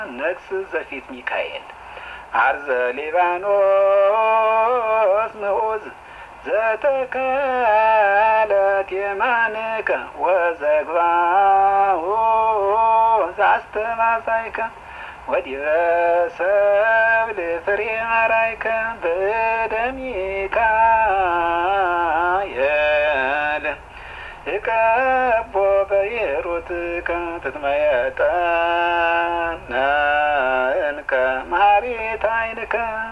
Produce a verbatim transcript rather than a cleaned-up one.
ነግስ ዘፊት ሚካኤል አርዘ ሊባኖስ ንዑዝ ዘተከለት የማንከ ወዘግባሁ ዛስተማሳይከ ወዲበ ሰብል ፍሬ አራይከ በደሚካኤል እቀቦ በየሩትከ ትትመየጠነንከ ማሪት አይንከ